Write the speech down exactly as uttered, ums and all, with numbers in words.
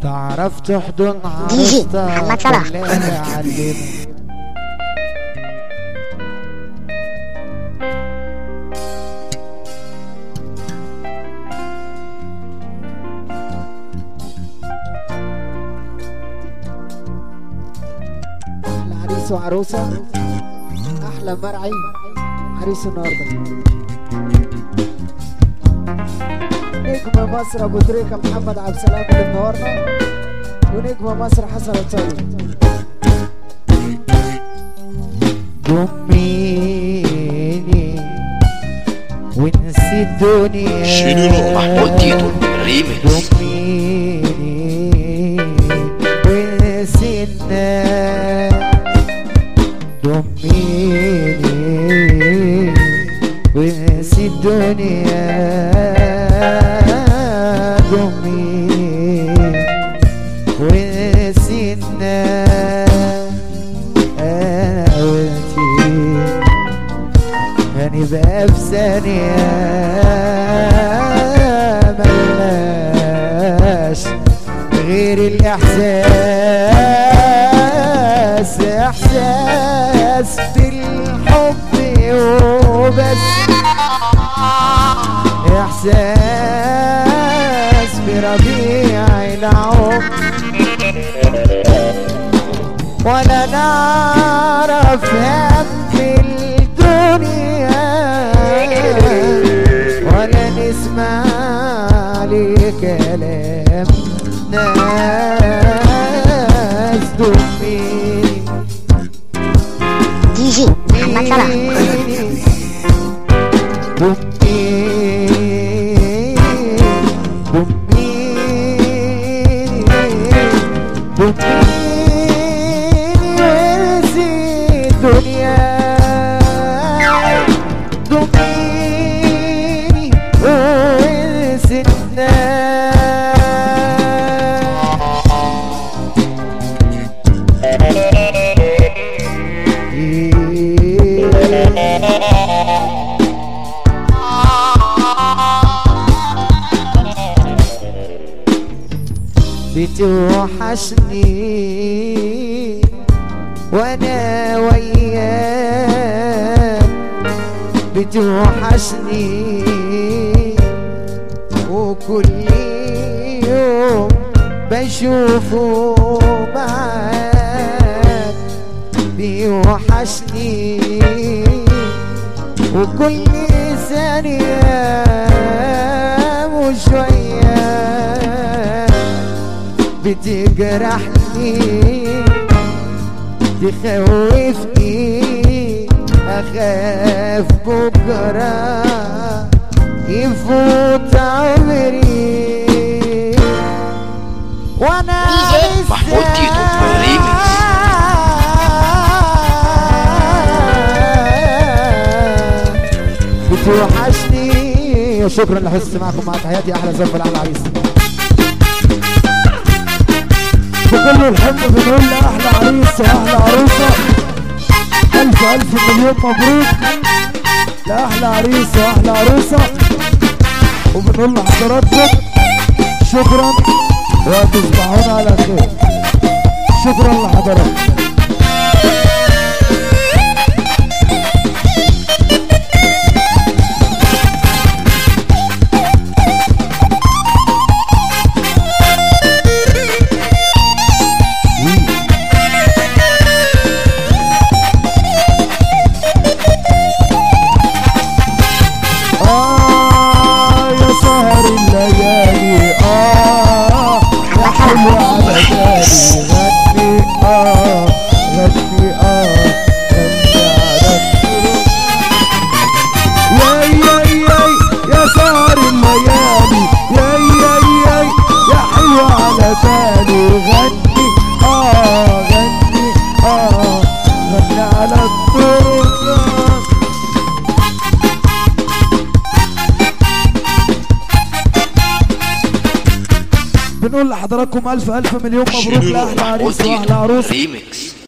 تعرف تحضن دي جي عروستها محمد صلاح. كلها علمها. أحلى عريس وعروسة، أحلى مرعي عريس النهارده. نجم مصر ابو تريكه محمد عبد السلام اللي منورنا، ونجم مصر حسن الطيب. ضميني ونسي الدنيا. شنو محمود تيتو ريميكس. ضميني ونسي الناس. ضميني ونسي الدنيا. ونسينا انا وانتي هنبقى في ثانية ملناش غير الإحساس، إحساس بالحب وبس، إحساس بربيع العمر، ولا نعرف هم الدنيا ولا نسمع لكلام ناس. ضميني دي جي محمد صلاح. الدنيا ضميني ونسينا. بتوحشني وانا وياك، بتوحشني وكل يوم بشوفه معاك. بيوحشني وكل ثانية وشوية بتجرحني تخوفني، أخاف بكرة يفوت عمري وأنا محمود تيتو ريميكس. بتوحشني. شكرا لحسن استماعكم، مع تحياتي أحلى زوج العالم عريس. بكل الحب بنقول لأحلى عريس وأحلى عروسة ألف ألف مليون مبروك لأحلى عريس وأحلى عروسة، وبنقول لحضراتكم شكرا وتصبحون على خير. شكرا لحضراتكم. بنقول لحضراتكم ألف ألف مليون مبروك لأحلى عريس وأحلى عروس.